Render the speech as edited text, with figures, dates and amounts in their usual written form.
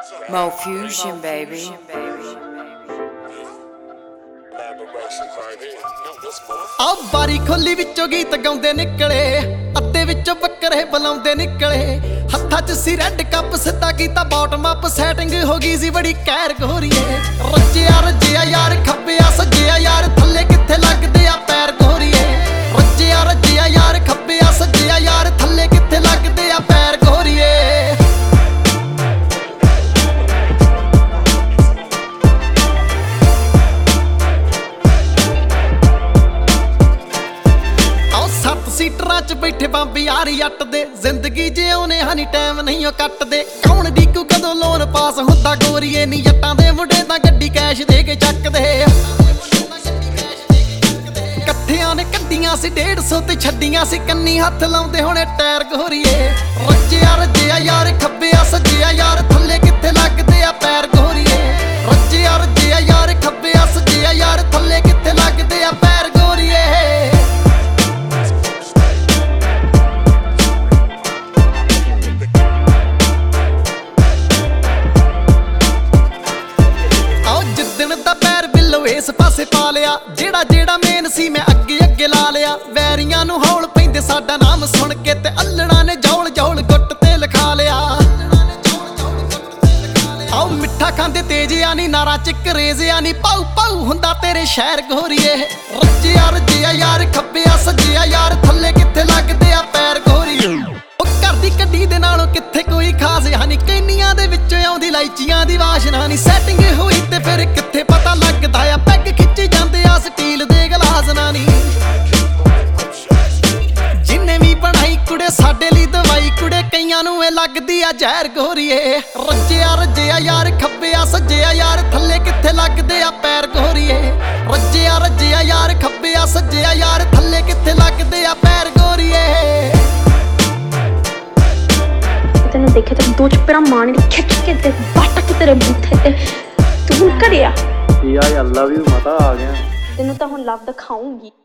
Mo Fusion, baby. ਆ ਬਾਰੀ ਖੋਲੀ ਵਿੱਚੋਂ ਗੀਤ ਗਾਉਂਦੇ ਨਿਕਲੇ, ਅੱਧੇ ਵਿੱਚੋਂ ਬੱਕਰੇ ਬੁਲਾਉਂਦੇ ਨਿਕਲੇ। ਹੱਥਾਂ 'ਚ ਸੀ ਰੈੱਡ ਕੱਪ, ਸਿੱਧਾ ਕੀਤਾ ਬਾਟਮ ਅਪ, ਸੈਟਿੰਗ ਹੋ ਗਈ ਸੀ ਬੜੀ ਕਹਿਰ ਗੋਰੀਏ। ਰੱਜਿਆ ਰੱਜਿਆ ਯਾਰ ਖੱਬਿਆ ਸੱਜਿਆ ਯਾਰ, ਥੱਲੇ ਕਿੱਥੇ ਲੱਗਦੇ ਆ ਪੈਰ ਗੋਰੀਏ। ਰੱਜਿਆ ਰੱਜਿਆ ਯਾਰ ਖੱਬਿਆ ਸੱਜਿਆ ਯਾਰ, ਥੱਲੇ ਕਿੱਥੇ ਲੱਗਦੇ ਆ ਪੈਰ ਗੋਰੀਏ। ਸੀਟਰਾਂ 'ਚ ਬੈਠੇ ਬੰਬ ਯਾਰ ਜੱਟ ਦੇ, ਜ਼ਿੰਦਗੀ ਜਿਉਣੇ ਹਨੀ ਟਾਈਮ ਨਹੀਂ ਉਹ ਕੱਟਦੇ। ਕੌਣ ਡੀਕੂ ਕਦੋਂ ਲੋਨ ਪਾਸ ਹੁੰਦਾ ਗੋਰੀਏ, ਨੀ ਜੱਟਾਂ ਦੇ ਮੁੰਡੇ ਤਾਂ ਗੱਡੀ ਕੈਸ਼ ਦੇ ਕੇ ਚੱਕਦੇ। ਇਕੱਠਿਆਂ ਨੇ ਕੱਢੀਆਂ ਸੀ 150 ਤੇ ਛੱਡੀਆਂ ਸੀ ਕੰਨੀ, ਹੱਥ ਲਾਉਂਦੇ ਹੋਣੇ ਟਾਇਰ ਗੋਰੀਏ। ਰੱਜਿਆ ਰੱਜਿਆ ਯਾਰ ਖੱਬਿਆ ਸੱਜਿਆ ਯਾਰ, ਥੱਲੇ ਕਿੱਥੇ ਲੱਗਦੇ ਆ ਪੈਰ ਗੋਰੀਏ। ਰੱਜਿਆ ਰੱਜਿਆ ਯਾਰ ਖੱਬਿਆ ਸੱਜਿਆ ਯਾਰ, ਥੱਲੇ ਕਿੱਥੇ ਲੱਗਦੇ ਆ ਪੈਰ ਗੋਰੀਏ। ਇਸ ਪਾਸੇ ਪਾ ਲਿਆ ਜਿਹੜਾ ਜਿਹੜਾ ਮੇਨ ਸੀ, ਮੈਂ ਅੱਗੇ ਅੱਗੇ ਲਾ ਲਿਆ। ਵੈਰੀਆਂ ਨੂੰ ਹੌਲ ਪੈਂਦੇ ਸਾਡਾ ਨਾਮ ਸੁਣ ਕੇ, ਤੇ ਅੱਲੜਾਂ ਨੇ ਜੌਲ ਜੌਲ ਗੁੱਟ ਤੇ ਲਿਖਾ ਲਿਆ। ਆਓ ਮਿੱਠਾ ਖਾਂਦੇ ਤੇਜ ਆ ਨੀ, ਨਾਰਾ ਚ ਕਰੇਜ਼ ਆ ਨੀ, ਪਾਉ ਪਾਉ ਹੁੰਦਾ ਤੇਰੇ ਸ਼ਹਿਰ ਗੋਰੀਏ। ਰੱਜਿਆ ਰੱਜਿਆ ਯਾਰ ਖੱਬਿਆ ਸੱਜਿਆ ਯਾਰ, ਥੱਲੇ ਕਿੱਥੇ ਲੱਗਦੇ ਆ ਪੈਰ ਗੋਰੀਏ। ਉਹ ਘਰ ਦੀ ਕੱਢੀ ਦੇ ਨਾਲੋਂ ਕਿੱਥੇ ਕੋਈ ਖਾਸ ਹਾਨੀ, ਕੈਨੀਆਂ ਦੇ ਵਿੱਚੋਂ ਆਉਂਦੀ ਲਾਈਚੀਆਂ ਦੀ ਵਾਸ਼ਨਾ ਨੀ। ਸੈਟਿੰਗ ਹੋਈ ਤੇ ਫਿਰ ਕਿੱਥੇ ਪਤਾ ਲੱਗਦਾ ਆ, ਪੈਗ ਖਿੱਚੀ ਜਾਂਦੇ ਆ ਸਟੀਲ ਦੇ ਗਲਾਸ ਨਾ ਨੀ। ਜਿੰਨੇ ਵੀ ਬਣਾਈ ਕੁੜੇ ਸਾਡੇ ਲਈ ਦਵਾਈ ਕੁੜੇ, ਕਈਆਂ ਨੂੰ ਇਹ ਲੱਗਦੀ ਆ ਜ਼ਹਿਰ ਗੋਰੀਏ। ਰੱਜਿਆ ਰੱਜਿਆ ਯਾਰ ਖੱਬਿਆ ਸੱਜਿਆ ਯਾਰ, ਥੱਲੇ ਕਿੱਥੇ ਲੱਗਦੇ ਆ ਪੈਰ ਗੋਰੀਏ। ਰੱਜਿਆ ਰੱਜਿਆ ਯਾਰ ਖੱਬਿਆ ਸੱਜਿਆ ਯਾਰ, ਥੱਲੇ ਕਿੱਥੇ ਲੱਗਦੇ ਆ ਪੈਰ ਗੋਰੀਏ। ਤੈਨੂੰ ਦੇਖਿਆ ਤੇ ਦੋ ਚਪੇੜਾ ਮਾਰਨ ਦੀ ਖਿੱਚ ਕੇ ਤੇ ਬੱਟ ਕੇ ਤੇਰੇ ਬੂਥੇ ਤੇ ਤੂੰ ਘੜਿਆ ਯਾ ਅੱਲਾ ਵੀ ਮਤਾ ਆ ਗਿਆ। ਤੈਨੂੰ ਤਾਂ ਹੁਣ ਲਵ ਦਿਖਾਉਂਗੀ।